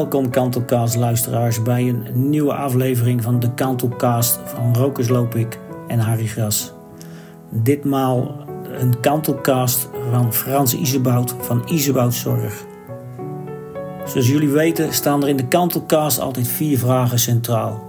Welkom Kantelcast luisteraars bij een nieuwe aflevering van de Kantelcast van Rokers Lopik en Harry Gras. Ditmaal een Kantelcast van Frans Isebout van Isebout Zorg. Zoals jullie weten staan er in de Kantelcast altijd 4 vragen centraal.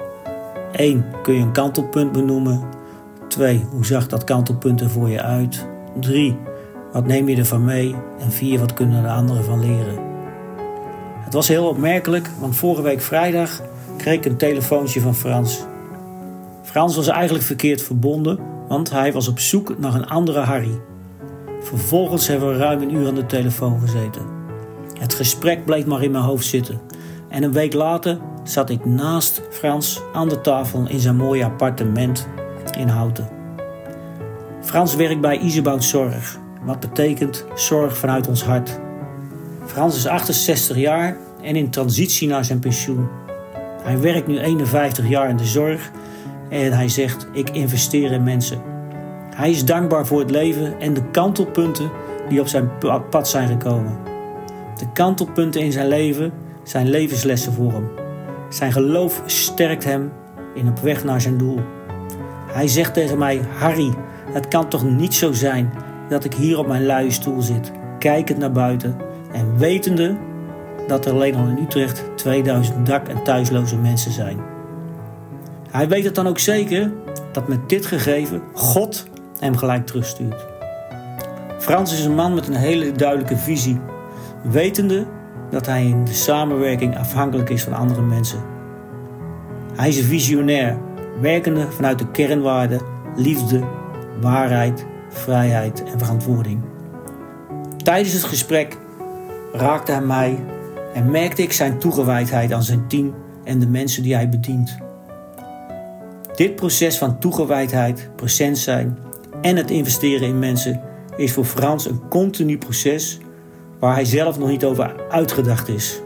1. Kun je een kantelpunt benoemen? 2. Hoe zag dat kantelpunt er voor je uit? 3. Wat neem je ervan mee? En 4. Wat kunnen de anderen van leren? Het was heel opmerkelijk, want vorige week vrijdag kreeg ik een telefoontje van Frans. Frans was eigenlijk verkeerd verbonden, want hij was op zoek naar een andere Harry. Vervolgens hebben we ruim een uur aan de telefoon gezeten. Het gesprek bleef maar in mijn hoofd zitten. En een week later zat ik naast Frans aan de tafel in zijn mooie appartement in Houten. Frans werkt bij Isebout Zorg, wat betekent zorg vanuit ons hart. Frans is 68 jaar en in transitie naar zijn pensioen. Hij werkt nu 51 jaar in de zorg en hij zegt: ik investeer in mensen. Hij is dankbaar voor het leven en de kantelpunten die op zijn pad zijn gekomen. De kantelpunten in zijn leven zijn levenslessen voor hem. Zijn geloof sterkt hem op weg naar zijn doel. Hij zegt tegen mij: Harry, het kan toch niet zo zijn dat ik hier op mijn luie stoel zit, kijkend naar buiten en wetende dat er alleen al in Utrecht 2000 dak- en thuisloze mensen zijn. Hij weet het dan ook zeker dat met dit gegeven God hem gelijk terugstuurt. Frans is een man met een hele duidelijke visie, wetende dat hij in de samenwerking afhankelijk is van andere mensen. Hij is een visionair, werkende vanuit de kernwaarden liefde, waarheid, vrijheid en verantwoording. Tijdens het gesprek raakte hij mij en merkte ik zijn toegewijdheid aan zijn team en de mensen die hij bedient. Dit proces van toegewijdheid, present zijn en het investeren in mensen is voor Frans een continu proces waar hij zelf nog niet over uitgedacht is.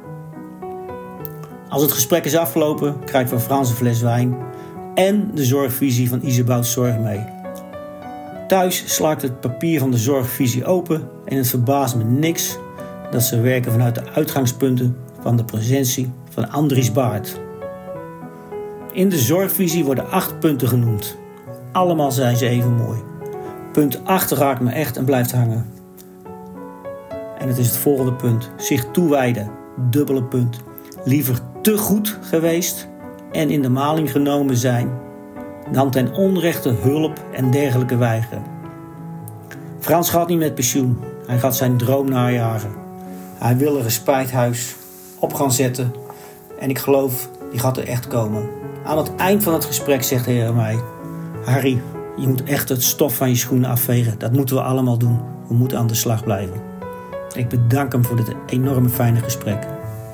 Als het gesprek is afgelopen, krijg ik van Frans een fles wijn en de zorgvisie van Isebout Zorg mee. Thuis sla ik het papier van de zorgvisie open en het verbaast me niks dat ze werken vanuit de uitgangspunten van de presentie van Andries Baart. In de zorgvisie worden 8 punten genoemd. Allemaal zijn ze even mooi. Punt 8 raakt me echt en blijft hangen. En het is het volgende punt. Zich toewijden. Dubbele punt. Liever te goed geweest en in de maling genomen zijn dan ten onrechte hulp en dergelijke weigeren. Frans gaat niet met pensioen. Hij gaat zijn droom najagen. Hij wil een respijthuis op gaan zetten en ik geloof, die gaat er echt komen. Aan het eind van het gesprek zegt hij tegen mij: Harry, je moet echt het stof van je schoenen afvegen. Dat moeten we allemaal doen. We moeten aan de slag blijven. Ik bedank hem voor dit enorme fijne gesprek.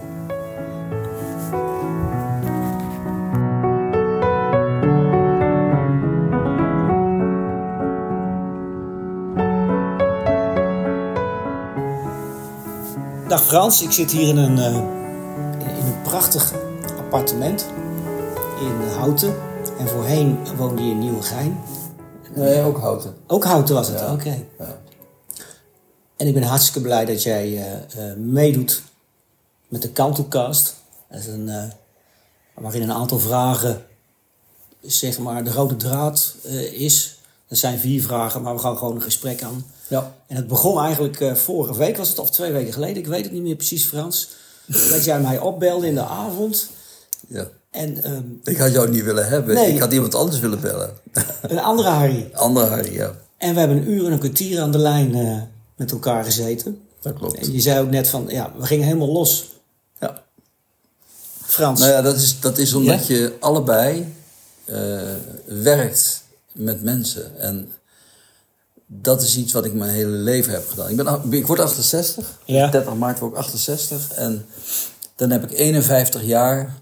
Dag Frans, ik zit hier in een prachtig appartement in Houten. En voorheen woonde je in Nieuwegein. Nee, ook Houten. Ook Houten was het, ja. Oké. Ja. En ik ben hartstikke blij dat jij meedoet met de Kantelcast. Dat is waarin een aantal vragen, zeg maar, de rode draad is. Er zijn 4 vragen, maar we gaan gewoon een gesprek aan. Ja. En het begon eigenlijk vorige week, was het, of 2 weken geleden. Ik weet het niet meer precies, Frans. Dat jij mij opbelde in de avond. Ja. En, ik had jou niet willen hebben. Nee. Ik had iemand anders willen bellen. Een andere Harry. Andere Harry, ja. En we hebben een uur en een kwartier aan de lijn met elkaar gezeten. Dat klopt. En je zei ook net van, ja, we gingen helemaal los. Ja. Frans. Nou ja, dat is omdat je allebei werkt met mensen. En dat is iets wat ik mijn hele leven heb gedaan. Ik word 68. Ja. 30 maart word ik 68. En dan heb ik 51 jaar.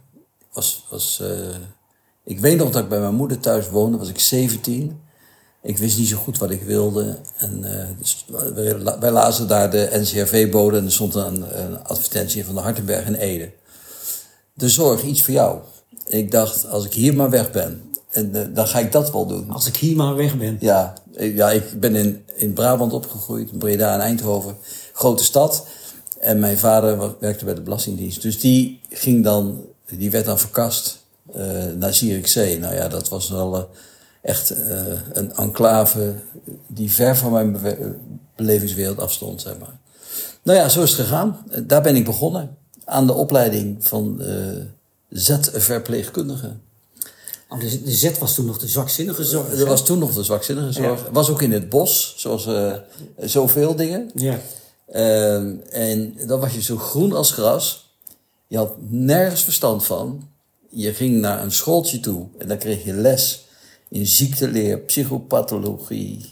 Ik weet nog dat ik bij mijn moeder thuis woonde. Was ik 17. Ik wist niet zo goed wat ik wilde. En dus wij lazen daar de NCRV-bode en er stond een advertentie van de Hartenberg in Ede. De zorg, iets voor jou. Ik dacht, als ik hier maar weg ben, en dan ga ik dat wel doen. Als ik hier maar weg ben. Ja, ik ben in Brabant opgegroeid, in Breda en Eindhoven. Grote stad. En mijn vader werkte bij de Belastingdienst. Dus die werd dan verkast naar Zierikzee. Nou ja, dat was wel echt een enclave die ver van mijn belevingswereld afstond, zeg maar. Nou ja, zo is het gegaan. Daar ben ik begonnen. Aan de opleiding van Z-verpleegkundige. Oh, de Z was toen nog de zwakzinnige zorg. Dat was toen nog de zwakzinnige zorg. Ja. Was ook in het bos, zoals zoveel dingen. Ja. En dan was je zo groen als gras. Je had nergens verstand van. Je ging naar een schooltje toe en dan kreeg je les in ziekteleer, psychopathologie,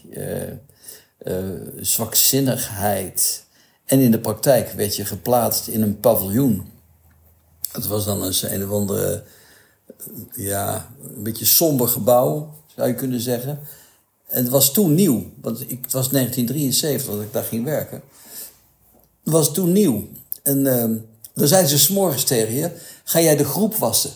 zwakzinnigheid. En in de praktijk werd je geplaatst in een paviljoen. Het was dan een of andere, een beetje somber gebouw, zou je kunnen zeggen. En het was toen nieuw, want het was 1973 dat ik daar ging werken. Het was toen nieuw. En dan zeiden ze 's morgens tegen je, ga jij de groep wassen?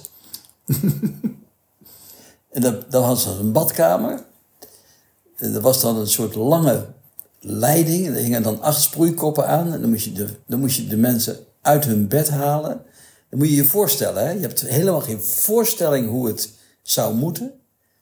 En dan hadden ze een badkamer. En er was dan een soort lange leiding. En er hingen dan 8 sproeikoppen aan. En dan moest je de mensen uit hun bed halen. Dan moet je je voorstellen. Hè? Je hebt helemaal geen voorstelling hoe het zou moeten.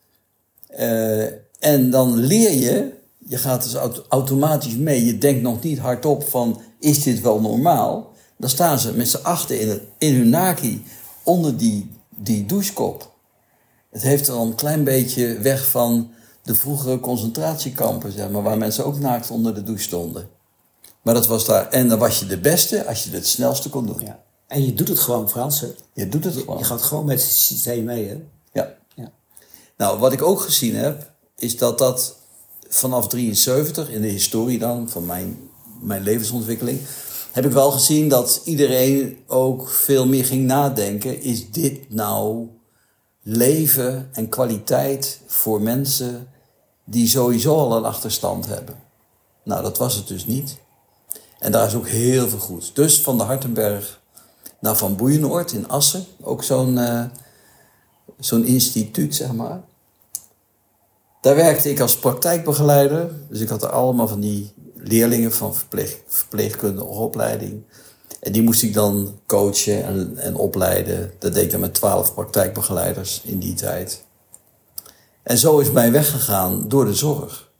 En dan leer je. Je gaat dus automatisch mee. Je denkt nog niet hardop van, is dit wel normaal? Dan staan ze met z'n achten in hun naki onder die douchekop. Het heeft er al een klein beetje weg van de vroegere concentratiekampen, zeg maar, waar mensen ook naakt onder de douche stonden. Maar dat was daar. En dan was je de beste als je het snelste kon doen. Ja. En je doet het gewoon, Frans. Hè? Je doet het gewoon. Je gaat gewoon met het systeem mee, hè? Ja. Nou, wat ik ook gezien heb, is dat vanaf 73, in de historie dan, van mijn levensontwikkeling, heb ik wel gezien dat iedereen ook veel meer ging nadenken. Is dit nou leven en kwaliteit voor mensen die sowieso al een achterstand hebben? Nou, dat was het dus niet. En daar is ook heel veel goed. Dus van de Hartenberg naar Van Boeijenoord in Assen. Ook zo'n instituut, zeg maar. Daar werkte ik als praktijkbegeleider. Dus ik had er allemaal van die leerlingen van verpleegkundige opleiding. En die moest ik dan coachen en opleiden. Dat deed ik dan met 12 praktijkbegeleiders in die tijd. En zo is mijn weg gegaan door de zorg.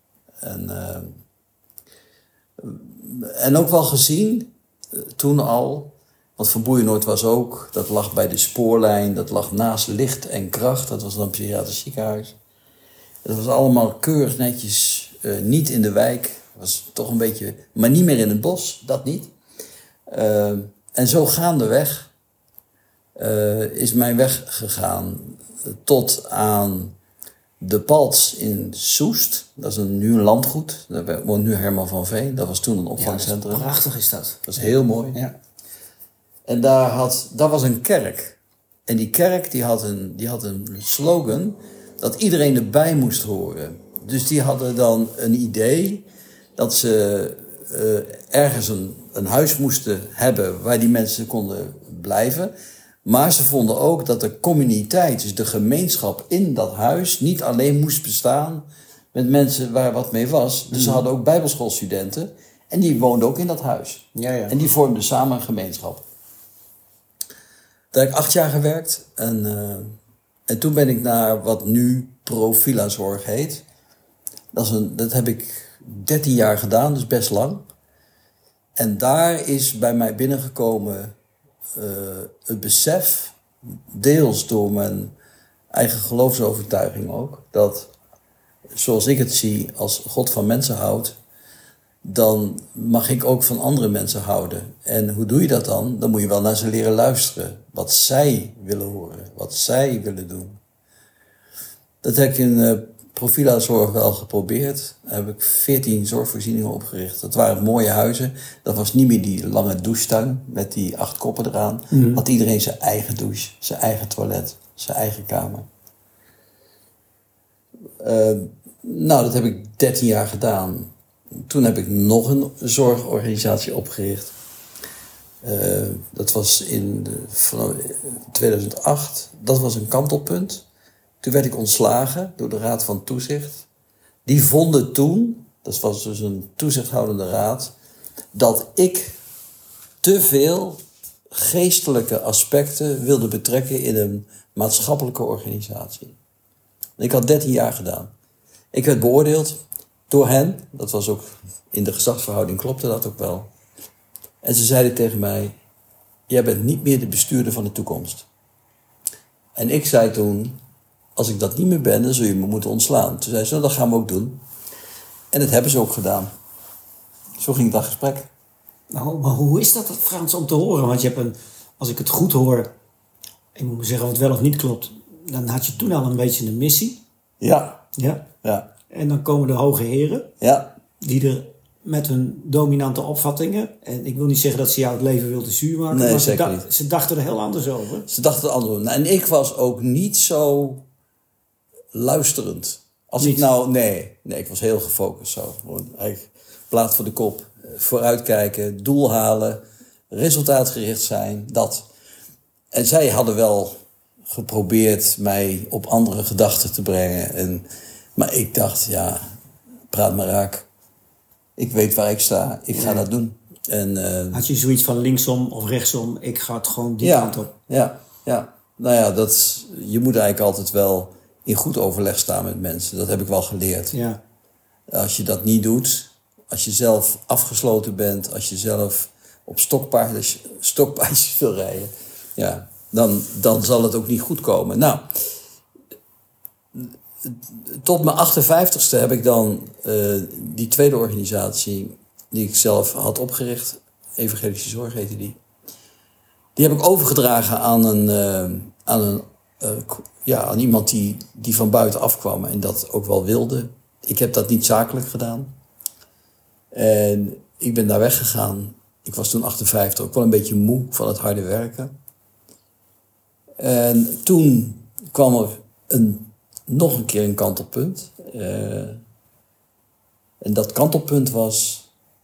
En ook wel gezien, toen al, want Van Boeijenoord was ook, dat lag bij de spoorlijn, dat lag naast Licht en Kracht, dat was dan een psychiatrisch ziekenhuis. Dat was allemaal keurig netjes, niet in de wijk, was toch een beetje, maar niet meer in het bos, dat niet. En zo gaandeweg is mijn weg gegaan tot aan de Palts in Soest. Dat is nu een landgoed. Daar woont nu Herman van Veen. Dat was toen een opvangcentrum. Ja, prachtig is dat. Dat is heel mooi. Ja. En daar was een kerk. En die kerk die had een slogan dat iedereen erbij moest horen. Dus die hadden dan een idee dat ze ergens een huis moesten hebben waar die mensen konden blijven. Maar ze vonden ook dat de communiteit, dus de gemeenschap in dat huis, niet alleen moest bestaan met mensen waar wat mee was. Dus ze hadden ook bijbelschoolstudenten en die woonden ook in dat huis. Ja. En die vormden samen een gemeenschap. Daar heb ik 8 jaar gewerkt en toen ben ik naar wat nu Profila-zorg heet. Dat heb ik 13 jaar gedaan, dus best lang. En daar is bij mij binnengekomen het besef, deels door mijn eigen geloofsovertuiging ook, dat zoals ik het zie, als God van mensen houdt, dan mag ik ook van andere mensen houden. En hoe doe je dat dan? Dan moet je wel naar ze leren luisteren. Wat zij willen horen, wat zij willen doen. Dat heb ik in Profila-zorg wel geprobeerd. Daar heb ik 14 zorgvoorzieningen opgericht. Dat waren mooie huizen. Dat was niet meer die lange douchetuin met die 8 koppen eraan. Had iedereen zijn eigen douche, zijn eigen toilet, zijn eigen kamer. Nou, dat heb ik 13 jaar gedaan. Toen heb ik nog een zorgorganisatie opgericht. Dat was in 2008. Dat was een kantelpunt. Toen werd ik ontslagen door de Raad van Toezicht. Die vonden toen, dat was dus een toezichthoudende raad, dat ik te veel geestelijke aspecten wilde betrekken in een maatschappelijke organisatie. Ik had 13 jaar gedaan. Ik werd beoordeeld door hen. Dat was ook in de gezagsverhouding, klopte dat ook wel. En ze zeiden tegen mij, jij bent niet meer de bestuurder van de toekomst. En ik zei toen, als ik dat niet meer ben, dan zul je me moeten ontslaan. Toen zei ze, nou, dat gaan we ook doen. En dat hebben ze ook gedaan. Zo ging dat gesprek. Nou, maar hoe is dat, Frans, om te horen? Want je hebt als ik het goed hoor, ik moet me zeggen of het wel of niet klopt, dan had je toen al een beetje een missie. Ja. Ja. Ja. En dan komen de hoge heren, Ja. die er met hun dominante opvattingen, en ik wil niet zeggen dat ze jou het leven wilden zuur maken, Nee, maar zeker niet. ze dachten er heel anders over. Ze dachten het andere. En ik was ook niet zo luisterend. Als Niet? ik nou, nee, ik was heel gefocust zo. Gewoon eigenlijk plaat voor de kop, vooruitkijken, doel halen, resultaatgericht zijn, dat. En zij hadden wel geprobeerd mij op andere gedachten te brengen. Maar ik dacht, ja, praat maar raak. Ik weet waar ik sta, ik ga dat doen. En, Had je zoiets van linksom of rechtsom, ik ga het gewoon die kant op. Ja. Nou ja, je moet eigenlijk altijd wel in goed overleg staan met mensen. Dat heb ik wel geleerd. Ja. Als je dat niet doet, als je zelf afgesloten bent, als je zelf op stokpaardjes wil rijden, ja, dan zal het ook niet goed komen. Nou, tot mijn 58ste heb ik dan die tweede organisatie die ik zelf had opgericht, Evangelische Zorg heette die. Die heb ik overgedragen aan iemand die van buiten afkwam en dat ook wel wilde. Ik heb dat niet zakelijk gedaan. En ik ben daar weggegaan. Ik was toen 58, ook wel een beetje moe van het harde werken. En toen kwam er nog een keer een kantelpunt. En dat kantelpunt was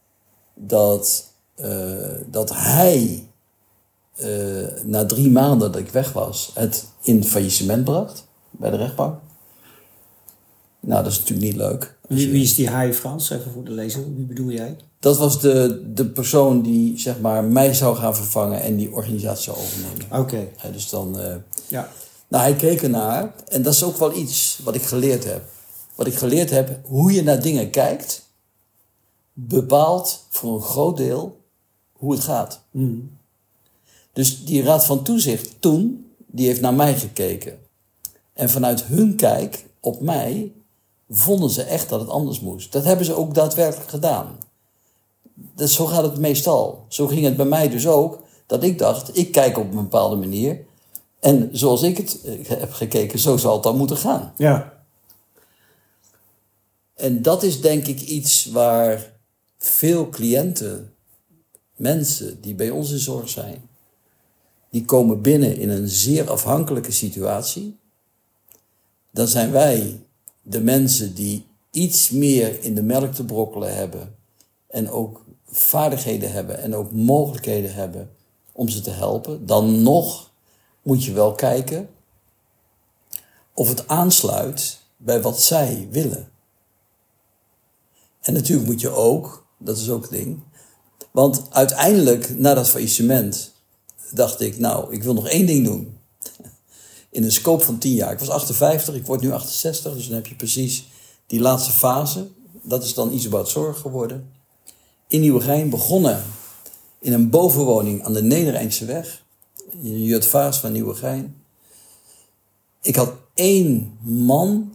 dat hij, na 3 maanden dat ik weg was, het in faillissement bracht bij de rechtbank. Nou, dat is natuurlijk niet leuk. Wie is die hij, Frans? Even voor de lezer. Wie bedoel jij? Dat was de persoon die, zeg maar, mij zou gaan vervangen en die organisatie zou overnemen. Oké. Dus dan... Ja. Nou, hij keek ernaar en dat is ook wel iets wat ik geleerd heb. Wat ik geleerd heb, hoe je naar dingen kijkt, bepaalt voor een groot deel hoe het gaat. Mm. Dus die raad van toezicht toen, die heeft naar mij gekeken. En vanuit hun kijk op mij vonden ze echt dat het anders moest. Dat hebben ze ook daadwerkelijk gedaan. Dus zo gaat het meestal. Zo ging het bij mij dus ook, dat ik dacht, ik kijk op een bepaalde manier. En zoals ik het heb gekeken, zo zal het dan moeten gaan. Ja. En dat is denk ik iets waar veel cliënten, mensen die bij ons in zorg zijn, die komen binnen in een zeer afhankelijke situatie. Dan zijn wij de mensen die iets meer in de melk te brokkelen hebben en ook vaardigheden hebben en ook mogelijkheden hebben om ze te helpen. Dan nog moet je wel kijken of het aansluit bij wat zij willen. En natuurlijk moet je ook, dat is ook het ding, want uiteindelijk na dat faillissement dacht ik, nou, ik wil nog 1 ding doen. In een scope van 10 jaar. Ik was 58, ik word nu 68, dus dan heb je precies die laatste fase. Dat is dan Isobout Zorg geworden. In Nieuwegein begonnen in een bovenwoning aan de Nederrijnseweg. In Jutvaas van Nieuwegein. Ik had 1 man.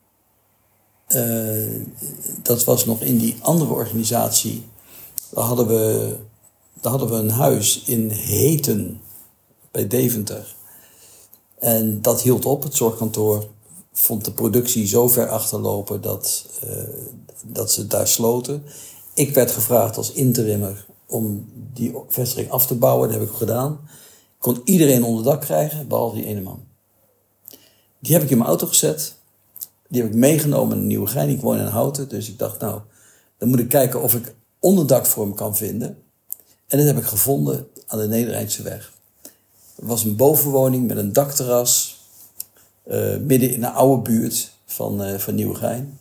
Dat was nog in die andere organisatie. Daar hadden we een huis in Heten. Bij Deventer. En dat hield op, het zorgkantoor vond de productie zo ver achterlopen dat ze daar sloten. Ik werd gevraagd als interimmer om die vestiging af te bouwen, dat heb ik ook gedaan. Ik kon iedereen onder dak krijgen, behalve die ene man. Die heb ik in mijn auto gezet, die heb ik meegenomen naar Nieuwegein. Ik woon in Houten, dus ik dacht, nou, dan moet ik kijken of ik onderdak voor hem kan vinden. En dat heb ik gevonden aan de Nederrijnseweg. Het was een bovenwoning met een dakterras. Midden in een oude buurt van Nieuwegein.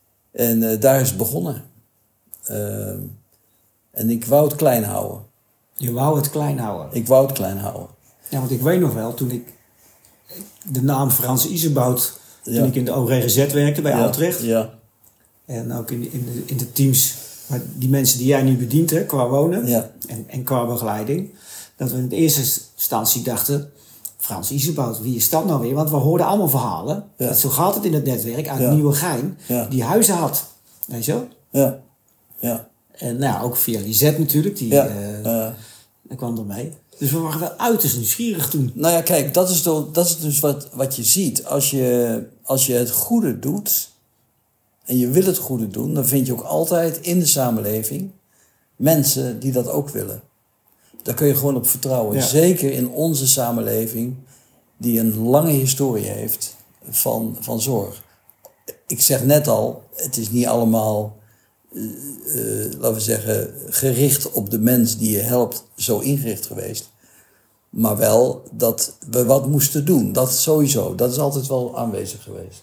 En daar is het begonnen. En ik wou het klein houden. Je wou het klein houden. Ik wou het klein houden. Ja, want ik weet nog wel, toen ik de naam Frans Iserbout, toen ik in de ORGZ werkte bij Utrecht. Ja. En ook in de teams, die mensen die jij nu bedient, hè, qua wonen en qua begeleiding. Dat we in de eerste instantie dachten, Frans Iserbout, wie is dat nou weer? Want we hoorden allemaal verhalen. Ja. Zo gaat het in het netwerk uit Nieuwegein. Ja. Die huizen had. Weet je wel? Ja. Ja. En nou, ook via Lisette natuurlijk. Die kwam er mee. Dus we waren wel uiterst nieuwsgierig toen. Nou ja, kijk, dat is dus wat je ziet. Als je het goede doet, en je wil het goede doen, dan vind je ook altijd in de samenleving mensen die dat ook willen. Daar kun je gewoon op vertrouwen. Ja. Zeker in onze samenleving, die een lange historie heeft van zorg. Ik zeg net al, het is niet allemaal, laten we zeggen, gericht op de mens die je helpt, zo ingericht geweest. Maar wel dat we wat moesten doen. Dat sowieso. Dat is altijd wel aanwezig geweest.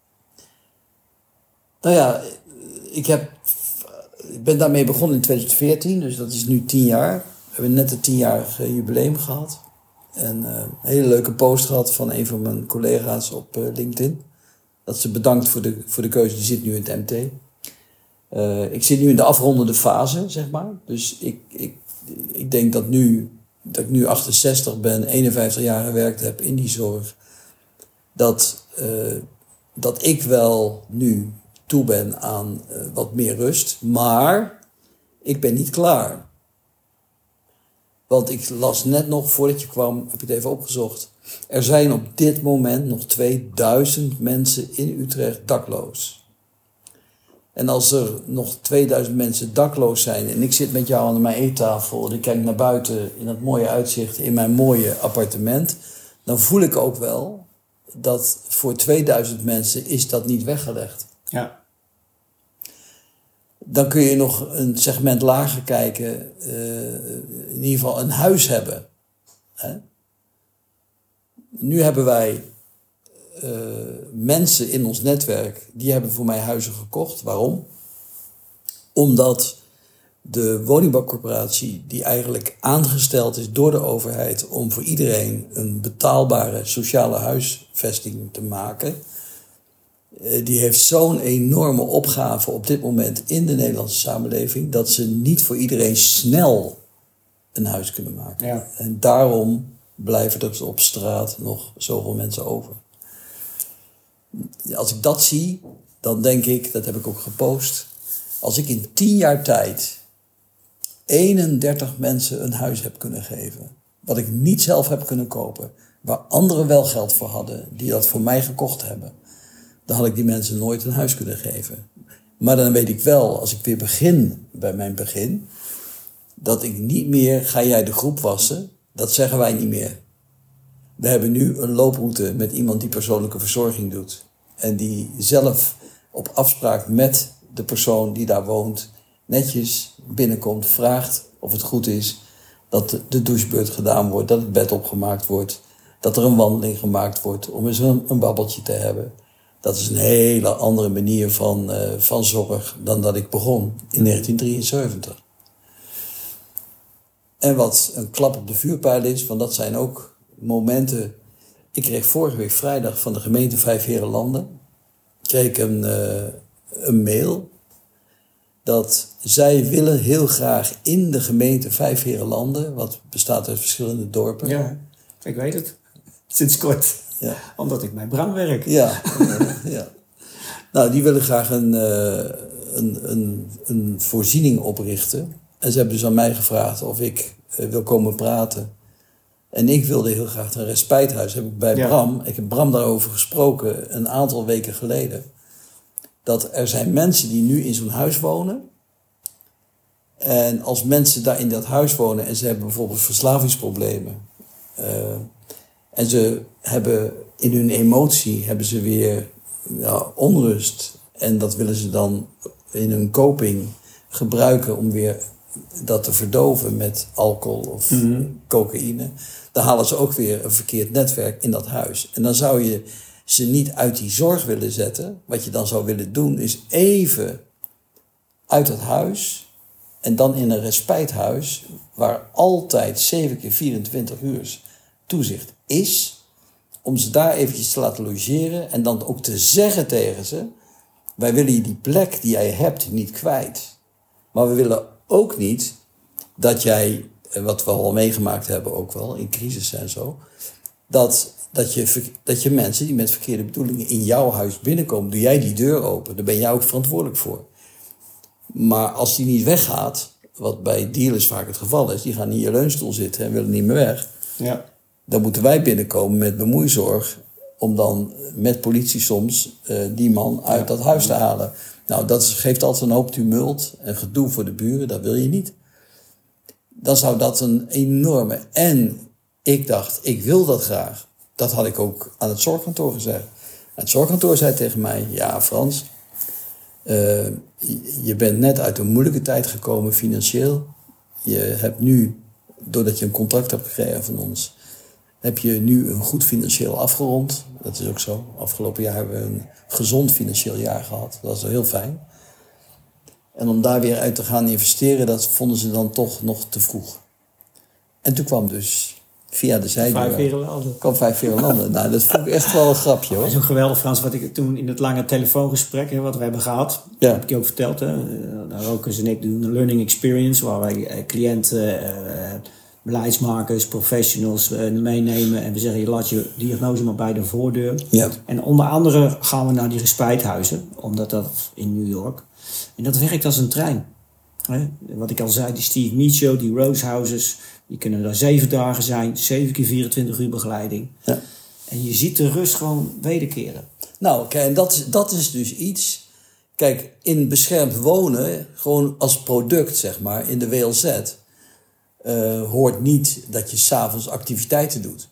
Nou ja, ik ben daarmee begonnen in 2014. Dus dat is nu 10 jaar. We hebben net het 10-jarige jubileum gehad. En een hele leuke post gehad van een van mijn collega's op LinkedIn. Dat ze bedankt voor de keuze. Die zit nu in het MT. Ik zit nu in de afrondende fase, zeg maar. Dus ik denk dat ik nu 68 ben, 51 jaar gewerkt heb in die zorg. Dat ik wel nu toe ben aan wat meer rust. Maar ik ben niet klaar. Want ik las net nog, voordat je kwam, heb ik het even opgezocht. Er zijn op dit moment nog 2000 mensen in Utrecht dakloos. En als er nog 2000 mensen dakloos zijn en ik zit met jou aan mijn eettafel en ik kijk naar buiten in dat mooie uitzicht in mijn mooie appartement, dan voel ik ook wel dat voor 2000 mensen is dat niet weggelegd. Ja. Dan kun je nog een segment lager kijken, in ieder geval een huis hebben. Hè? Nu hebben wij mensen in ons netwerk, die hebben voor mij huizen gekocht. Waarom? Omdat de woningbouwcorporatie, die eigenlijk aangesteld is door de overheid om voor iedereen een betaalbare sociale huisvesting te maken, die heeft zo'n enorme opgave op dit moment in de Nederlandse samenleving, dat ze niet voor iedereen snel een huis kunnen maken. Ja. En daarom blijven er op straat nog zoveel mensen over. Als ik dat zie, dan denk ik, dat heb ik ook gepost, als ik in 10 jaar tijd 31 mensen een huis heb kunnen geven, wat ik niet zelf heb kunnen kopen, waar anderen wel geld voor hadden, die dat voor mij gekocht hebben, dan had ik die mensen nooit een huis kunnen geven. Maar dan weet ik wel, als ik weer begin bij mijn begin, dat ik niet meer, ga jij de groep wassen, dat zeggen wij niet meer. We hebben nu een looproute met iemand die persoonlijke verzorging doet. En die zelf op afspraak met de persoon die daar woont netjes binnenkomt, vraagt of het goed is, dat de douchebeurt gedaan wordt, dat het bed opgemaakt wordt, dat er een wandeling gemaakt wordt om eens een babbeltje te hebben. Dat is een hele andere manier van zorg dan dat ik begon in 1973. En wat een klap op de vuurpijl is, want dat zijn ook momenten. Ik kreeg vorige week vrijdag van de gemeente Vijfheerenlanden een mail dat zij willen heel graag in de gemeente Vijfheerenlanden, wat bestaat uit verschillende dorpen. Ja, ik weet het. Sinds kort. Ja. Omdat ik bij Bram werk. Ja, ja. Nou, die willen graag een voorziening oprichten. En ze hebben dus aan mij gevraagd of ik wil komen praten. En ik wilde heel graag een respijthuis. Heb ik bij Bram. Ik heb Bram daarover gesproken een aantal weken geleden. Dat er zijn mensen die nu in zo'n huis wonen. En als mensen daar in dat huis wonen en ze hebben bijvoorbeeld verslavingsproblemen. En ze hebben in hun emotie hebben ze weer onrust. En dat willen ze dan in hun coping gebruiken om weer dat te verdoven met alcohol of cocaïne. Dan halen ze ook weer een verkeerd netwerk in dat huis. En dan zou je ze niet uit die zorg willen zetten. Wat je dan zou willen doen is even uit het huis En dan in een respijthuis waar altijd 7 keer 24 uur toezicht is. Om ze daar eventjes te laten logeren. En dan ook te zeggen tegen ze. Wij willen je die plek die jij hebt niet kwijt. Maar we willen ook niet dat jij, wat we al meegemaakt hebben ook wel in crisis en zo. Dat je mensen die met verkeerde bedoelingen in jouw huis binnenkomen. Doe jij die deur open. Daar ben jij ook verantwoordelijk voor. Maar als die niet weggaat. Wat bij dealers vaak het geval is. Die gaan in je leunstoel zitten en willen niet meer weg. Ja. Dan moeten wij binnenkomen met bemoeizorg. Om dan met politie soms die man uit dat huis te halen. Nou, dat geeft altijd een hoop tumult en gedoe voor de buren. Dat wil je niet. Dan zou dat een enorme... En ik dacht, ik wil dat graag. Dat had ik ook aan het zorgkantoor gezegd. Het zorgkantoor zei tegen mij... Ja, Frans, je bent net uit een moeilijke tijd gekomen financieel. Je hebt nu, doordat je een contract hebt gekregen van ons... heb je nu een goed financieel afgerond. Dat is ook zo. Afgelopen jaar hebben we een gezond financieel jaar gehad. Dat is wel heel fijn. En om daar weer uit te gaan investeren... dat vonden ze dan toch nog te vroeg. En toen kwam dus... Via de zijdeur. 5 Verenlanden. Kwam 5 Verenlanden. Nou, dat vond ik echt wel een grapje, hoor. Dat is ook geweldig, Frans, wat ik toen in het lange telefoongesprek, wat we hebben gehad, Ja. heb ik je ook verteld. Rokers en ik doen een learning experience, waar wij cliënten, beleidsmakers, professionals meenemen. En we zeggen, je laat je diagnose maar bij de voordeur. Ja. En onder andere gaan we naar die respijthuizen, omdat dat in New York. En dat werkt als een trein. Wat ik al zei, die Steve Micho, die Rose Houses, die kunnen daar 7 dagen zijn, 7 keer 24 uur begeleiding. Ja. En je ziet de rust gewoon wederkeren. Nou, kijk, en dat is dus iets... Kijk, in beschermd wonen, gewoon als product, zeg maar, in de WLZ... hoort niet dat je 's avonds activiteiten doet.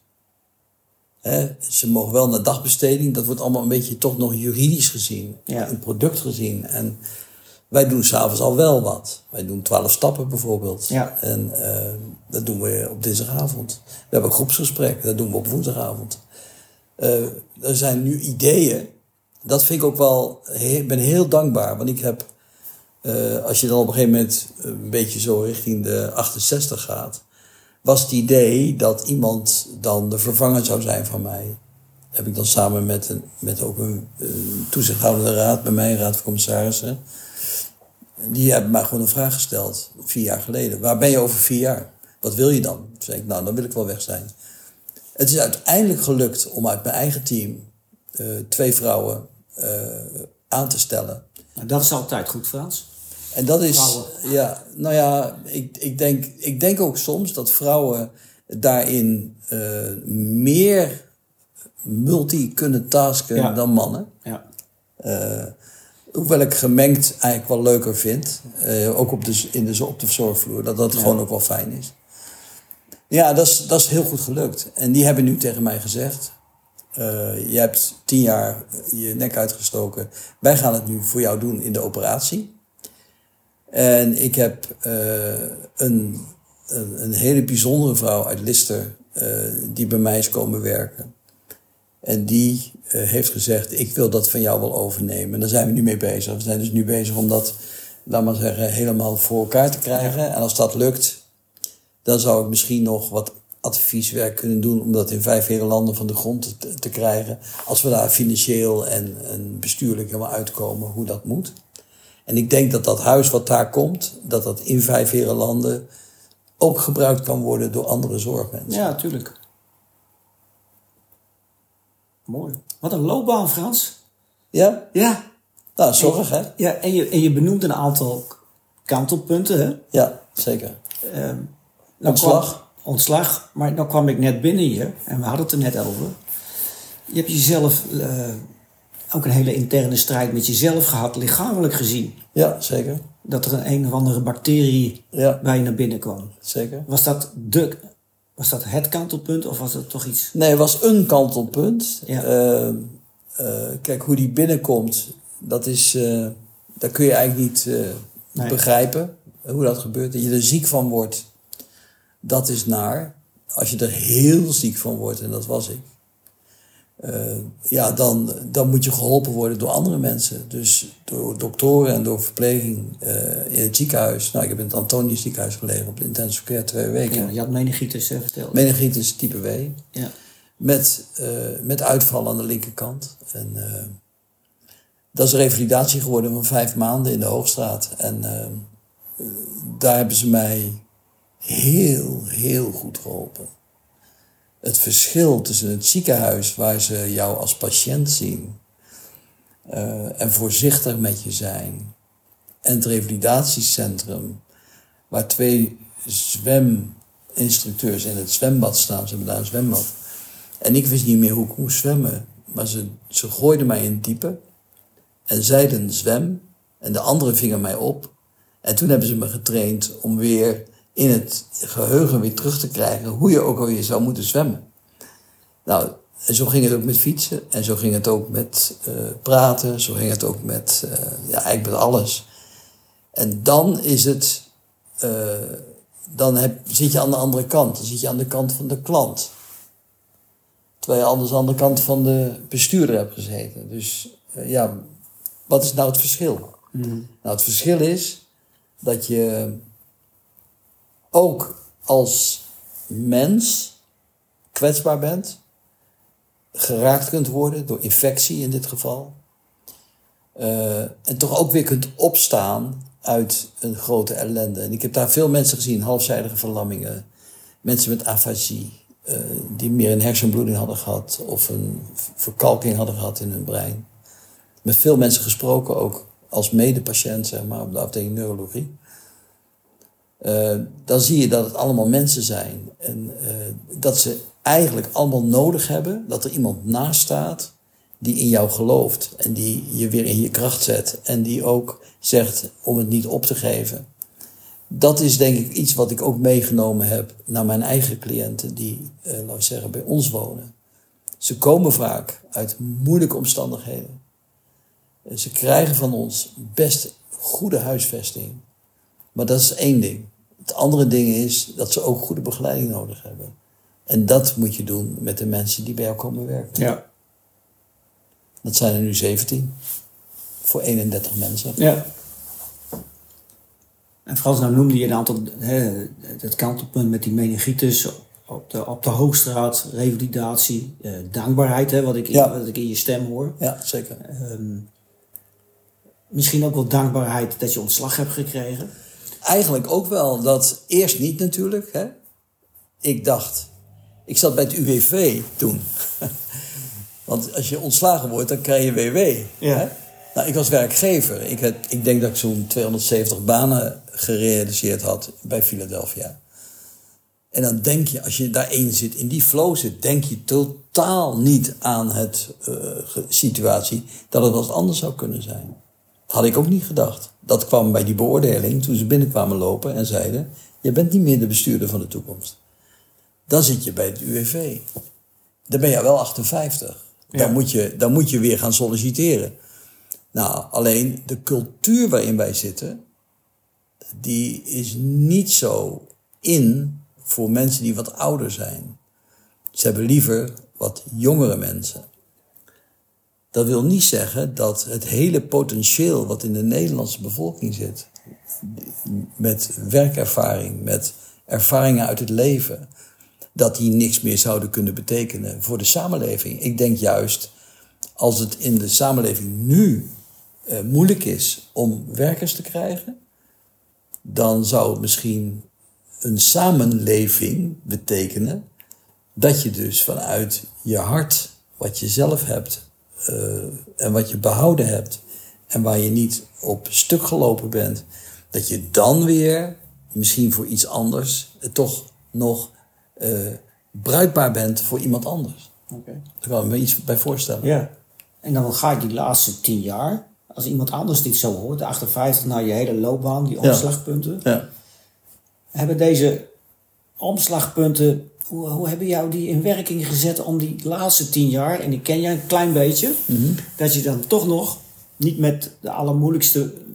Ze mogen wel naar dagbesteding. Dat wordt allemaal een beetje toch nog juridisch gezien. Ja. Een product gezien. En wij doen 's avonds al wel wat. Wij doen 12 stappen bijvoorbeeld. Ja. En dat doen we op dinsdagavond. We hebben een groepsgesprek. Dat doen we op woensdagavond. Er zijn nu ideeën. Dat vind ik ook wel... Ik ben heel dankbaar. Want ik heb... als je dan op een gegeven moment een beetje zo richting de 68 gaat... was het idee dat iemand dan de vervanger zou zijn van mij. Dat heb ik dan samen met ook een toezichthoudende raad bij mij, een raad van commissarissen. Die hebben mij gewoon een vraag gesteld, 4 jaar geleden. Waar ben je over 4 jaar? Wat wil je dan? Toen zei ik, nou, dan wil ik wel weg zijn. Het is uiteindelijk gelukt om uit mijn eigen team 2 vrouwen aan te stellen. Nou, dat is altijd goed, Frans. En dat is, Vrouwen. ja, nou ja, ik denk ook soms dat vrouwen daarin meer multi kunnen tasken dan mannen. Ja. Hoewel ik gemengd eigenlijk wel leuker vind. Ook op de zorgvloer. Dat gewoon ook wel fijn is. Ja, dat is heel goed gelukt. En die hebben nu tegen mij gezegd... je hebt 10 jaar je nek uitgestoken. Wij gaan het nu voor jou doen in de operatie. En ik heb een hele bijzondere vrouw uit Lister... die bij mij is komen werken. En die heeft gezegd, ik wil dat van jou wel overnemen. En daar zijn we nu mee bezig. We zijn dus nu bezig om dat, laat maar zeggen, helemaal voor elkaar te krijgen. Ja. En als dat lukt, dan zou ik misschien nog wat advieswerk kunnen doen... om dat in 5 Verenlanden van de grond te krijgen. Als we daar financieel en bestuurlijk helemaal uitkomen hoe dat moet. En ik denk dat dat huis wat daar komt, dat in 5 Verenlanden ook gebruikt kan worden door andere zorgmensen. Ja, tuurlijk. Mooi. Wat een loopbaan, Frans. Ja? Ja. Nou, zorg, hè? Ja, en je benoemt een aantal kantelpunten, hè? Ja, zeker. Ontslag. Maar dan kwam ik net binnen hier, en we hadden het er net over. Je hebt jezelf ook een hele interne strijd met jezelf gehad, lichamelijk gezien. Ja, zeker. Dat er een of andere bacterie bij je naar binnen kwam. Zeker. Was dat het kantelpunt of was dat toch iets? Nee, het was een kantelpunt. Ja. Kijk, hoe die binnenkomt, dat kun je eigenlijk niet begrijpen. Hoe dat gebeurt. Dat je er ziek van wordt, dat is naar. Als je er heel ziek van wordt, en dat was ik. Dan moet je geholpen worden door andere mensen. Dus door doktoren en door verpleging in het ziekenhuis. Nou, ik heb in het Antonius ziekenhuis gelegen op de intensive care 2 weken. Ja, je had meningitis verteld. Meningitis type W. Ja. Met uitval aan de linkerkant. En dat is een revalidatie geworden van 5 maanden in de Hoogstraat. En daar hebben ze mij heel, heel goed geholpen. Het verschil tussen het ziekenhuis waar ze jou als patiënt zien en voorzichtig met je zijn en het revalidatiecentrum waar 2 zweminstructeurs in het zwembad staan, ze hebben daar een zwembad. En ik wist niet meer hoe ik moest zwemmen, maar ze gooiden mij in het diepe en zeiden zwem en de anderen vingen mij op. En toen hebben ze me getraind om weer in het geheugen weer terug te krijgen hoe je ook alweer zou moeten zwemmen. Nou, en zo ging het ook met fietsen. En zo ging het ook met praten. Zo ging het ook met, eigenlijk met alles. En dan is het, zit je aan de andere kant. Dan zit je aan de kant van de klant. Terwijl je anders aan de kant van de bestuurder hebt gezeten. Dus wat is nou het verschil? Nou, het verschil is dat je ook als mens kwetsbaar bent, geraakt kunt worden door infectie in dit geval, en toch ook weer kunt opstaan uit een grote ellende. En ik heb daar veel mensen gezien, halfzijdige verlammingen, mensen met afasie, die meer een hersenbloeding hadden gehad of een verkalking hadden gehad in hun brein. Met veel mensen gesproken, ook als medepatiënt, zeg maar, op de afdeling neurologie. Dan zie je dat het allemaal mensen zijn. En dat ze eigenlijk allemaal nodig hebben dat er iemand naast staat die in jou gelooft. En die je weer in je kracht zet. En die ook zegt om het niet op te geven. Dat is denk ik iets wat ik ook meegenomen heb naar mijn eigen cliënten die, laten we zeggen, bij ons wonen. Ze komen vaak uit moeilijke omstandigheden. Ze krijgen van ons best goede huisvesting. Maar dat is één ding. Het andere ding is dat ze ook goede begeleiding nodig hebben. En dat moet je doen met de mensen die bij jou komen werken. Ja. Dat zijn er nu 17. Voor 31 mensen. Ja. En Frans, nou noemde je een aantal, het kantelpunt met die meningitis op de Hoogstraat, revalidatie, dankbaarheid, wat ik in je stem hoor. Ja, zeker. Misschien ook wel dankbaarheid dat je ontslag hebt gekregen. Eigenlijk ook wel. Dat eerst niet natuurlijk. Hè. Ik zat bij het UWV toen. Want als je ontslagen wordt, dan krijg je WW. Ja. Hè? Nou, ik was werkgever. Ik denk dat ik zo'n 270 banen gerealiseerd had bij Philadelphia. En dan denk je, als je daarin zit, in die flow zit, denk je totaal niet aan het situatie dat het wat anders zou kunnen zijn. Dat had ik ook niet gedacht. Dat kwam bij die beoordeling toen ze binnenkwamen lopen en zeiden, je bent niet meer de bestuurder van de toekomst. Dan zit je bij het UWV. Dan ben je wel 58. Ja. Dan moet je weer gaan solliciteren. Nou, alleen de cultuur waarin wij zitten, die is niet zo in voor mensen die wat ouder zijn. Ze hebben liever wat jongere mensen. Dat wil niet zeggen dat het hele potentieel wat in de Nederlandse bevolking zit, met werkervaring, met ervaringen uit het leven, dat die niks meer zouden kunnen betekenen voor de samenleving. Ik denk juist, als het in de samenleving nu moeilijk is om werkers te krijgen, dan zou het misschien een samenleving betekenen dat je dus vanuit je hart, wat je zelf hebt en wat je behouden hebt en waar je niet op stuk gelopen bent, dat je dan weer misschien voor iets anders toch nog bruikbaar bent voor iemand anders. Okay. Daar kan ik me iets bij voorstellen. Ja. En dan ga je die laatste 10 jaar, als iemand anders dit zo hoort, de 58 naar je hele loopbaan, die omslagpunten. Ja. Hebben deze omslagpunten, hoe hebben jou die in werking gezet om die laatste 10 jaar, en ik ken jij een klein beetje, dat je dan toch nog niet met de allermoeilijkste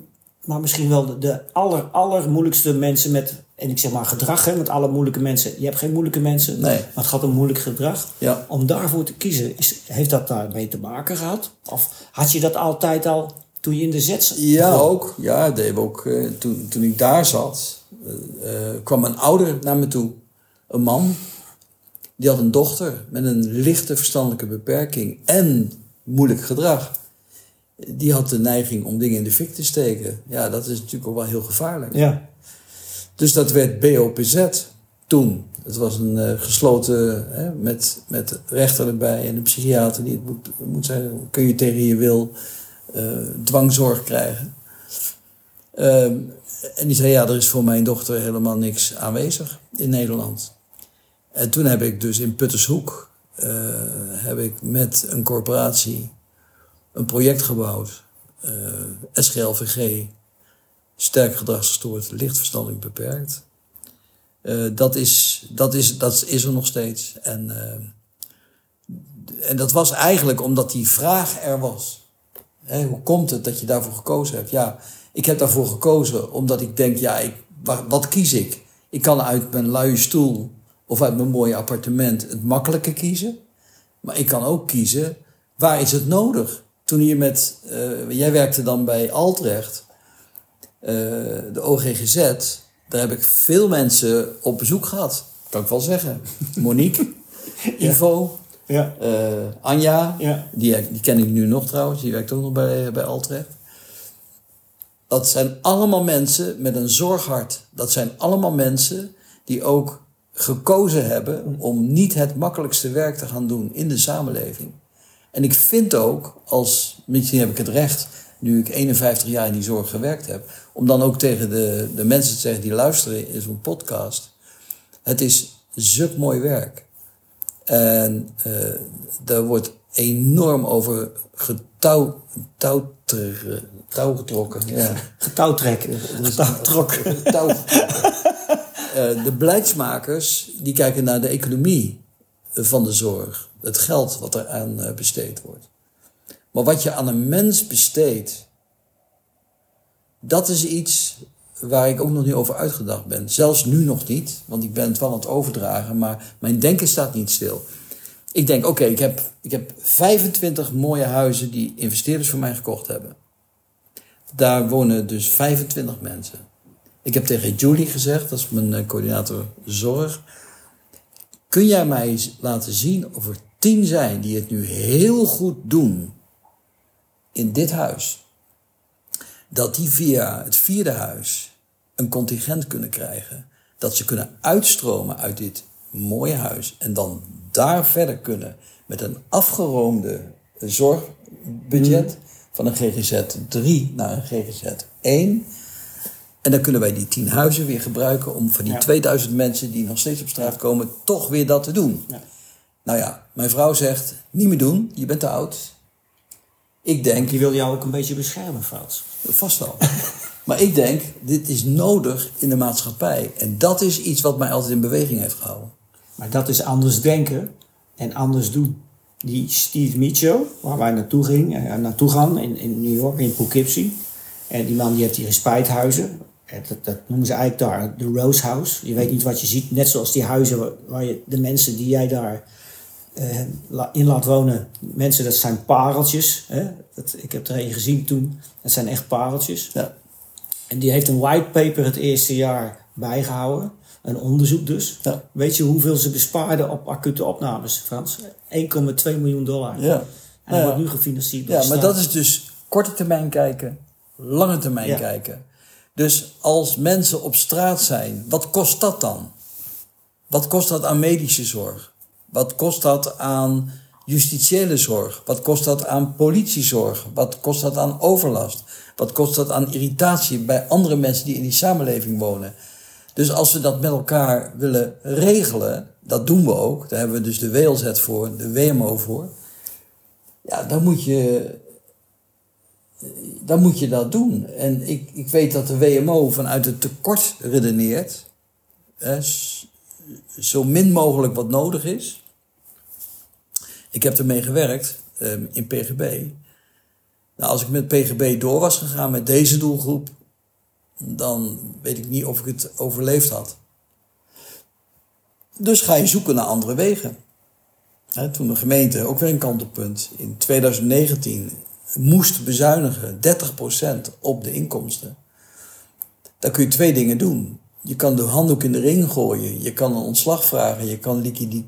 maar misschien wel de allermoeilijkste mensen met, en ik zeg maar gedrag, hè, met alle moeilijke mensen. Je hebt geen moeilijke mensen, Nee. maar het gaat om moeilijk gedrag. Ja. Om daarvoor te kiezen, heeft dat daarmee te maken gehad? Of had je dat altijd al toen je in de zet zat? Ja, ook. Ja, dat deden we ook. Toen ik daar zat, kwam een ouder naar me toe. Een man. Die had een dochter met een lichte verstandelijke beperking en moeilijk gedrag. Die had de neiging om dingen in de fik te steken. Ja, dat is natuurlijk ook wel heel gevaarlijk. Ja. Dus dat werd BOPZ toen. Het was een gesloten, met rechter erbij en een psychiater die het moet zeggen, kun je tegen je wil dwangzorg krijgen. En die zei, ja, er is voor mijn dochter helemaal niks aanwezig in Nederland. En toen heb ik dus in Puttershoek, met een corporatie een project gebouwd. SGLVG, sterk gedragsgestoord, licht verstandelijk beperkt. Dat is er nog steeds. En dat was eigenlijk omdat die vraag er was. Hoe komt het dat je daarvoor gekozen hebt? Ja, ik heb daarvoor gekozen omdat ik denk, wat kies ik? Ik kan uit mijn luie stoel of uit mijn mooie appartement het makkelijke kiezen. Maar ik kan ook kiezen, waar is het nodig? Toen hier jij werkte dan bij Altrecht, de OGGZ, daar heb ik veel mensen op bezoek gehad. Kan ik wel zeggen. Monique, Ivo, Ja. Anja, Ja. Die ken ik nu nog trouwens, die werkt ook nog bij Altrecht. Dat zijn allemaal mensen met een zorghart. Dat zijn allemaal mensen die ook gekozen hebben om niet het makkelijkste werk te gaan doen in de samenleving. En ik vind ook, misschien heb ik het recht, nu ik 51 jaar in die zorg gewerkt heb, om dan ook tegen de mensen te zeggen die luisteren in zo'n podcast, het is zulk mooi werk. En daar wordt enorm over getouwgetrokken. Ja. Getouwtrekken. Getouwtrokken. De beleidsmakers die kijken naar de economie van de zorg. Het geld wat er aan besteed wordt. Maar wat je aan een mens besteedt, dat is iets waar ik ook nog niet over uitgedacht ben. Zelfs nu nog niet, want ik ben het wel aan het overdragen, maar mijn denken staat niet stil. Ik denk, oké, ik heb 25 mooie huizen die investeerders voor mij gekocht hebben. Daar wonen dus 25 mensen. Ik heb tegen Julie gezegd, dat is mijn coördinator zorg, kun jij mij laten zien of er 10 zijn die het nu heel goed doen in dit huis, dat die via het 4e huis een contingent kunnen krijgen, dat ze kunnen uitstromen uit dit mooie huis en dan daar verder kunnen met een afgeroomde zorgbudget van een GGZ 3 naar een GGZ 1. En dan kunnen wij die 10 huizen weer gebruiken om van die 2000 mensen die nog steeds op straat komen, toch weer dat te doen. Ja. Nou ja, mijn vrouw zegt, niet meer doen, je bent te oud. Ik denk... Die wil jou ook een beetje beschermen, Frans. Vast wel. Maar ik denk, dit is nodig in de maatschappij. En dat is iets wat mij altijd in beweging heeft gehouden. Maar dat is anders denken en anders doen. Die Steve Micho, waar wij naartoe gaan in New York, in Poughkeepsie. En die man die heeft hier een spijthuizen. Dat noemen ze eigenlijk daar de Rose House. Je weet niet wat je ziet. Net zoals die huizen waar je de mensen die jij daar in laat wonen. Mensen, dat zijn pareltjes. Hè? Ik heb er een gezien toen. Dat zijn echt pareltjes. Ja. En die heeft een whitepaper het eerste jaar bijgehouden. Een onderzoek dus. Ja. Weet je hoeveel ze bespaarden op acute opnames, Frans? $1,2 miljoen. Ja. En dat wordt nu gefinancierd door de staat. Maar dat is dus korte termijn kijken, lange termijn kijken. Dus als mensen op straat zijn, wat kost dat dan? Wat kost dat aan medische zorg? Wat kost dat aan justitiële zorg? Wat kost dat aan politiezorg? Wat kost dat aan overlast? Wat kost dat aan irritatie bij andere mensen die in die samenleving wonen? Dus als we dat met elkaar willen regelen, dat doen we ook. Daar hebben we dus de WLZ voor, de WMO voor. Ja, dan moet je dat doen. En ik weet dat de WMO vanuit het tekort redeneert. Zo min mogelijk wat nodig is. Ik heb ermee gewerkt in PGB. Nou, als ik met PGB door was gegaan met deze doelgroep, dan weet ik niet of ik het overleefd had. Dus ga je zoeken naar andere wegen. Toen de gemeente, ook weer een kantelpunt, in 2019 moest bezuinigen 30% op de inkomsten. Dan kun je 2 dingen doen. Je kan de handdoek in de ring gooien. Je kan een ontslag vragen. Je kan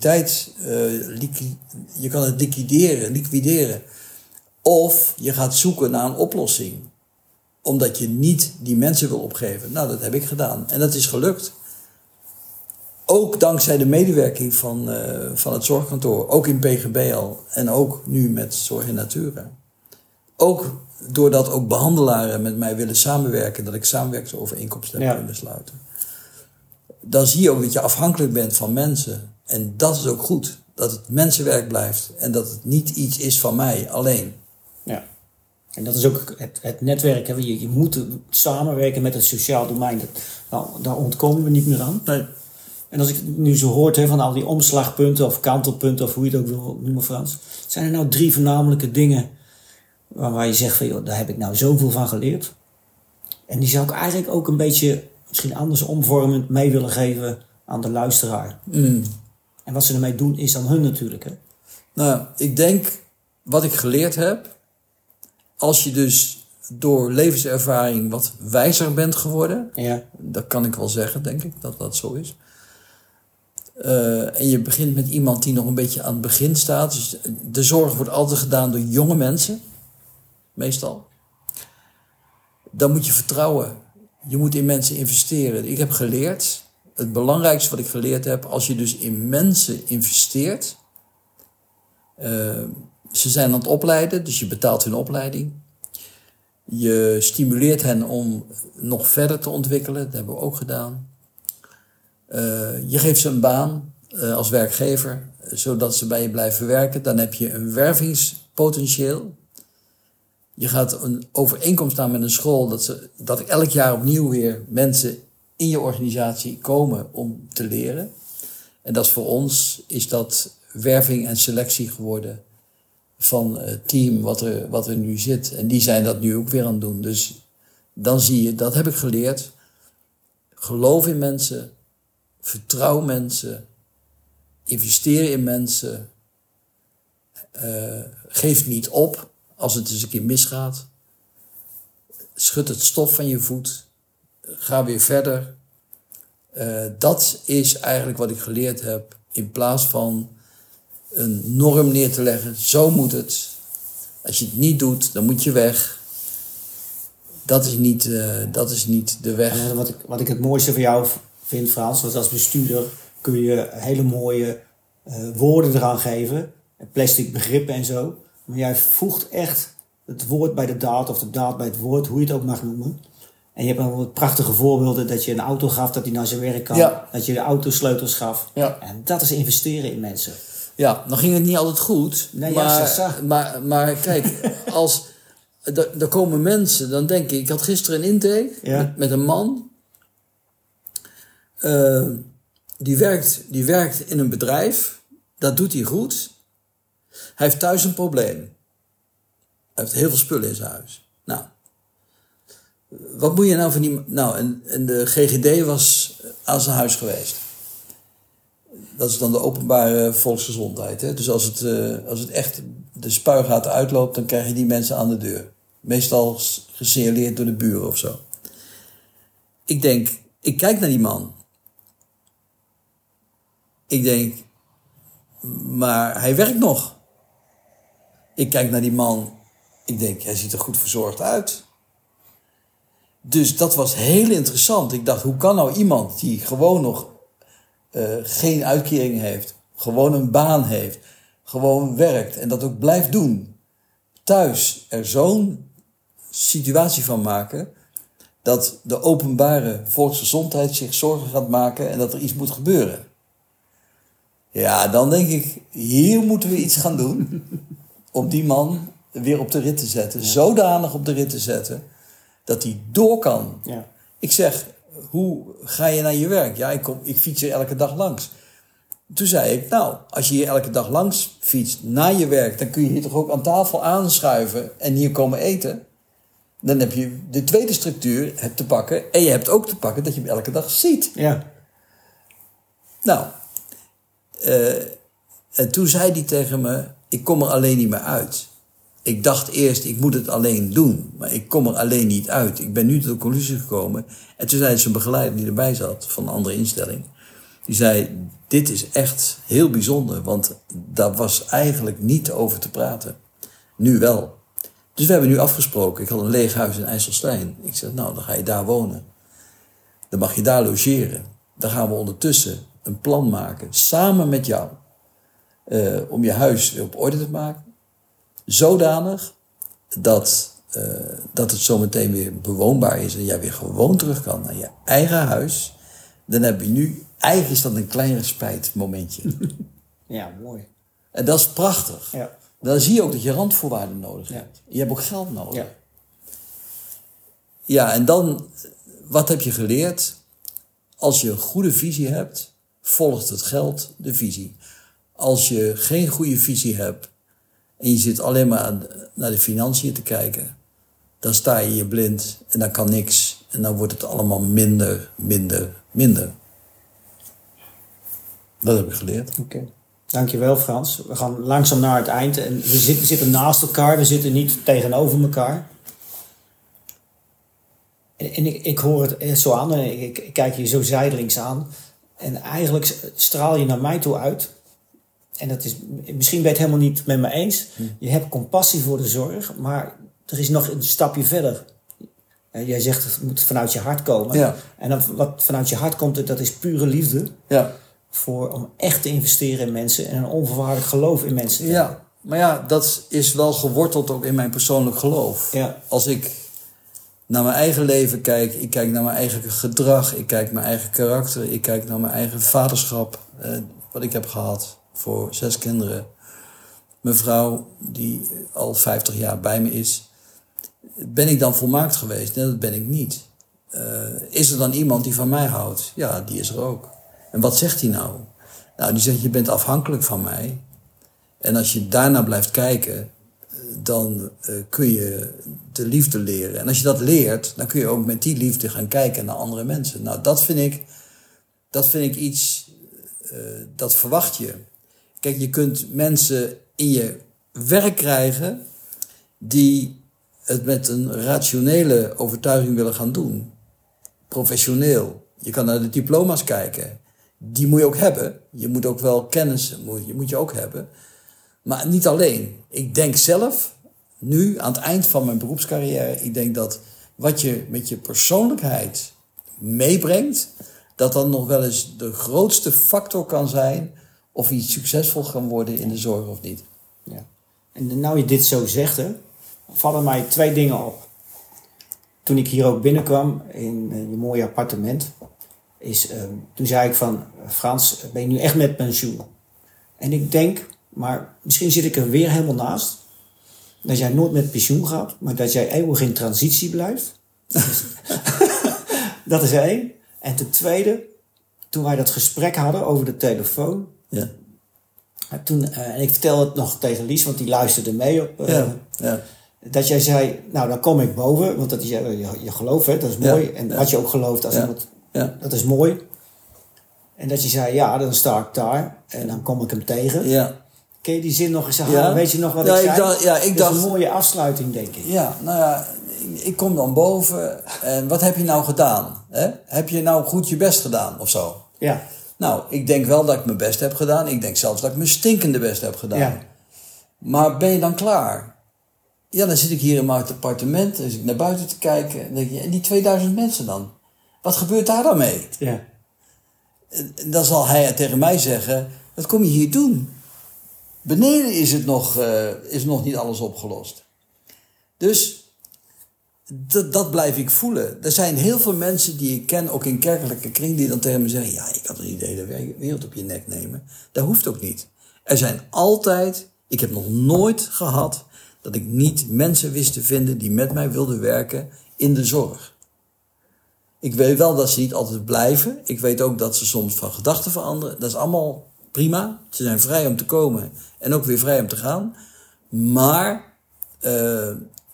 je kan het liquideren. Of je gaat zoeken naar een oplossing. Omdat je niet die mensen wil opgeven. Nou, dat heb ik gedaan. En dat is gelukt. Ook dankzij de medewerking van het zorgkantoor. Ook in PGB al. En ook nu met Zorg in Natura. Ook doordat ook behandelaren met mij willen samenwerken. Dat ik samenwerkingsovereenkomsten heb kunnen sluiten. Dan zie je ook dat je afhankelijk bent van mensen. En dat is ook goed. Dat het mensenwerk blijft. En dat het niet iets is van mij alleen. Ja. En dat is ook het netwerk. Hè. Je moet samenwerken met het sociaal domein. Daar ontkomen we niet meer aan. Nee. En als ik het nu zo hoort van al die omslagpunten of kantelpunten of hoe je het ook wil noemen, Frans. Zijn er nou 3 voornamelijke dingen waar je zegt van joh, daar heb ik nou zoveel van geleerd. En die zou ik eigenlijk ook een beetje misschien anders omvormend mee willen geven aan de luisteraar. En wat ze ermee doen is aan hun natuurlijk. Hè? Nou, ik denk wat ik geleerd heb. Als je dus door levenservaring wat wijzer bent geworden. Ja. Dat kan ik wel zeggen, denk ik, dat dat zo is. En je begint met iemand die nog een beetje aan het begin staat. Dus de zorg wordt altijd gedaan door jonge mensen. Meestal. Dan moet je vertrouwen. Je moet in mensen investeren. Ik heb geleerd, het belangrijkste wat ik geleerd heb, als je dus in mensen investeert. Ze zijn aan het opleiden, dus je betaalt hun opleiding. Je stimuleert hen om nog verder te ontwikkelen, dat hebben we ook gedaan. Je geeft ze een baan als werkgever, zodat ze bij je blijven werken. Dan heb je een wervingspotentieel. Je gaat een overeenkomst aan met een school dat elk jaar opnieuw weer mensen in je organisatie komen om te leren. En dat is voor ons is dat werving en selectie geworden van het team wat er nu zit. En die zijn dat nu ook weer aan het doen. Dus dan zie je, dat heb ik geleerd. Geloof in mensen, vertrouw mensen, investeer in mensen, geef niet op als het eens een keer misgaat. Schud het stof van je voet, ga weer verder. Dat is eigenlijk wat ik geleerd heb, in plaats van een norm neer te leggen. Zo moet het. Als je het niet doet, dan moet je weg. Dat is niet de weg. En wat ik het mooiste van jou vind, Frans, was als bestuurder kun je hele mooie woorden eraan geven. Plastic begrippen en zo. Maar jij voegt echt het woord bij de daad of de daad bij het woord, hoe je het ook mag noemen. En je hebt dan wat prachtige voorbeelden dat je een auto gaf dat hij naar zijn werk kan. Ja. Dat je de autosleutels gaf. Ja. En dat is investeren in mensen. Ja, dan ging het niet altijd goed. Nee, maar kijk, als er komen mensen, dan denk ik had gisteren een intake met een man. Die werkt in een bedrijf. Dat doet hij goed. Hij heeft thuis een probleem. Hij heeft heel veel spullen in zijn huis. Nou, wat moet je nou van die... Nou, en de GGD was aan zijn huis geweest. Dat is dan de openbare volksgezondheid. Hè? Dus als het echt de spuigaten uitloopt, dan krijg je die mensen aan de deur. Meestal gesignaleerd door de buren of zo. Ik kijk naar die man. Ik denk, maar hij werkt nog. Ik kijk naar die man. Ik denk, hij ziet er goed verzorgd uit. Dus dat was heel interessant. Ik dacht, hoe kan nou iemand die gewoon nog geen uitkering heeft, gewoon een baan heeft, gewoon werkt en dat ook blijft doen, thuis er zo'n situatie van maken dat de openbare volksgezondheid zich zorgen gaat maken en dat er iets moet gebeuren. Ja, dan denk ik, hier moeten we iets gaan doen om die man weer op de rit te zetten. Ja. Zodanig op de rit te zetten dat hij door kan. Ja. Ik zeg, hoe ga je naar je werk? Ja, ik fiets hier elke dag langs. Toen zei ik, nou, als je hier elke dag langs fietst naar je werk, dan kun je hier toch ook aan tafel aanschuiven en hier komen eten. Dan heb je de tweede structuur te pakken. En je hebt ook te pakken dat je hem elke dag ziet. Ja. Nou, en toen zei hij tegen me, ik kom er alleen niet meer uit. Ik dacht eerst, ik moet het alleen doen. Maar ik kom er alleen niet uit. Ik ben nu tot de conclusie gekomen. En toen zei zijn begeleider die erbij zat, van een andere instelling. Die zei, dit is echt heel bijzonder. Want daar was eigenlijk niet over te praten. Nu wel. Dus we hebben nu afgesproken. Ik had een leeg huis in IJsselstein. Ik zeg, nou, dan ga je daar wonen. Dan mag je daar logeren. Dan gaan we ondertussen een plan maken, samen met jou. Om je huis weer op orde te maken. Zodanig dat het zometeen weer bewoonbaar is. En jij weer gewoon terug kan naar je eigen huis. Dan heb je nu, eigenlijk is dat een klein respijtmomentje. Ja, mooi. En dat is prachtig. Ja. Dan zie je ook dat je randvoorwaarden nodig Ja. hebt. Je hebt ook geld nodig. Ja. Ja, en dan, wat heb je geleerd? Als je een goede visie hebt, volgt het geld de visie. Als je geen goede visie hebt en je zit alleen maar naar de financiën te kijken, dan sta je je blind en dan kan niks. En dan wordt het allemaal minder. Dat heb ik geleerd. Oké. Dankjewel Frans. We gaan langzaam naar het eind. En we zitten naast elkaar, we zitten niet tegenover elkaar. En ik hoor het zo aan en ik kijk je zo zijdelings aan. En eigenlijk straal je naar mij toe uit. En dat is, misschien ben je het helemaal niet met me eens. Je hebt compassie voor de zorg, maar er is nog een stapje verder. Jij zegt het moet vanuit je hart komen. Ja. En dan, wat vanuit je hart komt, dat is pure liefde. Ja. Om echt te investeren in mensen en een onvoorwaardelijk geloof in mensen. Ja, maar ja, dat is wel geworteld ook in mijn persoonlijk geloof. Ja. Als ik naar mijn eigen leven kijk, ik kijk naar mijn eigen gedrag, ik kijk naar mijn eigen karakter, ik kijk naar mijn eigen vaderschap, wat ik heb gehad voor 6 kinderen. Mijn vrouw, die al 50 jaar bij me is. Ben ik dan volmaakt geweest? Nee, dat ben ik niet. Is er dan iemand die van mij houdt? Ja, die is er ook. En wat zegt hij nou? Nou, die zegt, je bent afhankelijk van mij. En als je daarna blijft kijken, dan kun je de liefde leren. En als je dat leert, dan kun je ook met die liefde gaan kijken naar andere mensen. Nou, dat vind ik iets, dat verwacht je. Kijk, je kunt mensen in je werk krijgen die het met een rationele overtuiging willen gaan doen. Professioneel. Je kan naar de diploma's kijken. Die moet je ook hebben. Je moet ook wel kennis, moet je ook hebben. Maar niet alleen. Ik denk zelf, nu aan het eind van mijn beroepscarrière, ik denk dat wat je met je persoonlijkheid meebrengt, dat dan nog wel eens de grootste factor kan zijn of iets succesvol kan worden in de zorg of niet. Ja. En nou je dit zo zegt, hè, vallen mij 2 dingen op. Toen ik hier ook binnenkwam in je mooie appartement, toen zei ik van, Frans, ben je nu echt met pensioen? En ik denk, maar misschien zit ik er weer helemaal naast, dat jij nooit met pensioen gaat, maar dat jij eeuwig in transitie blijft. Dat is 1. En ten tweede, toen wij dat gesprek hadden over de telefoon, Ja. En ik vertel het nog tegen Lies, want die luisterde mee op. Ja. Dat jij zei, nou dan kom ik boven, want dat is je geloof, hè, dat is mooi. Ja. En Ja. wat je ook gelooft, als iemand, dat is mooi. En dat je zei, ja, dan sta ik daar en dan kom ik hem tegen. Ja. Ken je die zin nog eens herhalen? Weet je nog wat ik zei? Ik dat dacht, is een mooie afsluiting, denk ik. Ja, nou ja, ik kom dan boven en wat heb je nou gedaan? Hè? Heb je nou goed je best gedaan of zo? Ja. Nou, ik denk wel dat ik mijn best heb gedaan. Ik denk zelfs dat ik mijn stinkende best heb gedaan. Ja. Maar ben je dan klaar? Ja, dan zit ik hier in mijn appartement. Dan zit ik naar buiten te kijken. En denk je, en die 2000 mensen dan? Wat gebeurt daar dan mee? Ja. En dan zal hij tegen mij zeggen, wat kom je hier doen? Beneden is nog niet alles opgelost. Dus dat blijf ik voelen. Er zijn heel veel mensen die ik ken, ook in kerkelijke kring, die dan tegen me zeggen, ja, je kan toch niet de hele wereld op je nek nemen? Dat hoeft ook niet. Er zijn altijd, ik heb nog nooit gehad dat ik niet mensen wist te vinden die met mij wilden werken in de zorg. Ik weet wel dat ze niet altijd blijven. Ik weet ook dat ze soms van gedachten veranderen. Dat is allemaal prima. Ze zijn vrij om te komen en ook weer vrij om te gaan. Maar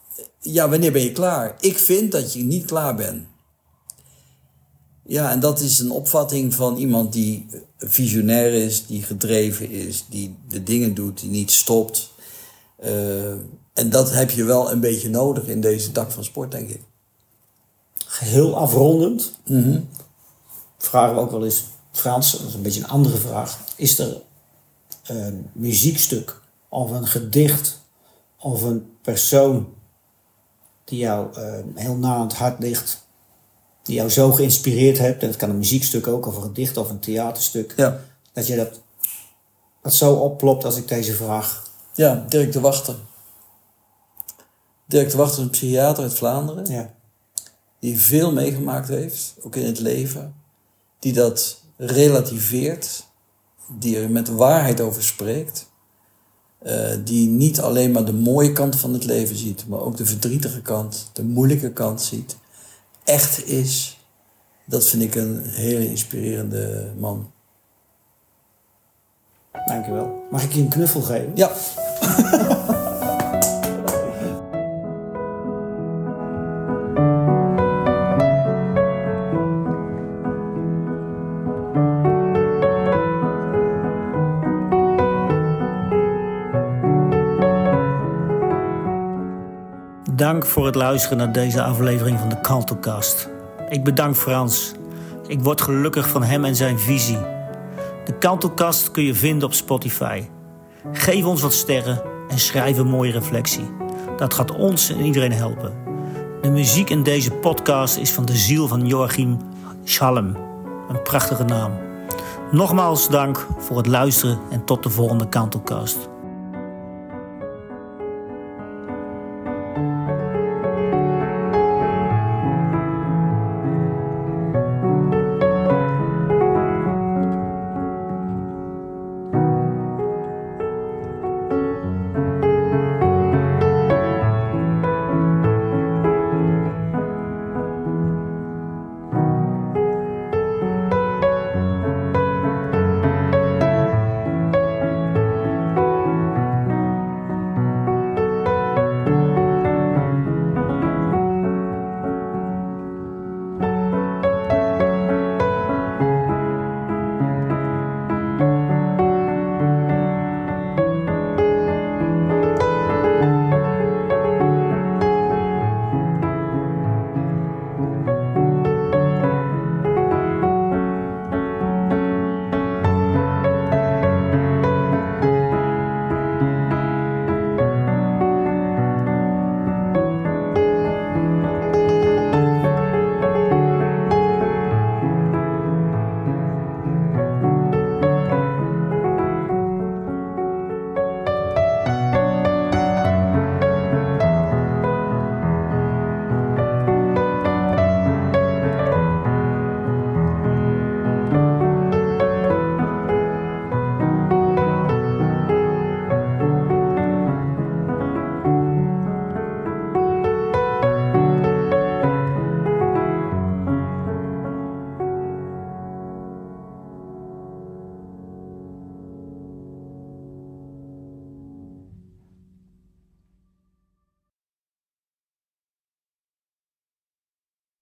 ja, wanneer ben je klaar? Ik vind dat je niet klaar bent. Ja, en dat is een opvatting van iemand die visionair is, die gedreven is, die de dingen doet, die niet stopt. En dat heb je wel een beetje nodig in deze tak van sport, denk ik. Geheel afrondend vragen we ook wel eens, Frans, dat is een beetje een andere vraag. Is er een muziekstuk of een gedicht of een persoon die jou heel na aan het hart ligt, die jou zo geïnspireerd hebt, en het kan een muziekstuk ook, of een gedicht of een theaterstuk, dat je dat zo opplopt als ik deze vraag? Ja, Dirk de Wachter. Dirk de Wachter is een psychiater uit Vlaanderen. Ja. Die veel meegemaakt heeft, ook in het leven. Die dat relativeert. Die er met waarheid over spreekt. Die niet alleen maar de mooie kant van het leven ziet, maar ook de verdrietige kant, de moeilijke kant ziet. Echt is. Dat vind ik een hele inspirerende man. Dankjewel. Mag ik je een knuffel geven? Ja. Dank voor het luisteren naar deze aflevering van de Kantelkast. Ik bedank Frans. Ik word gelukkig van hem en zijn visie. De Kantelkast kun je vinden op Spotify. Geef ons wat sterren en schrijf een mooie reflectie. Dat gaat ons en iedereen helpen. De muziek in deze podcast is van de ziel van Joachim Schalm. Een prachtige naam. Nogmaals dank voor het luisteren en tot de volgende Kantelkast.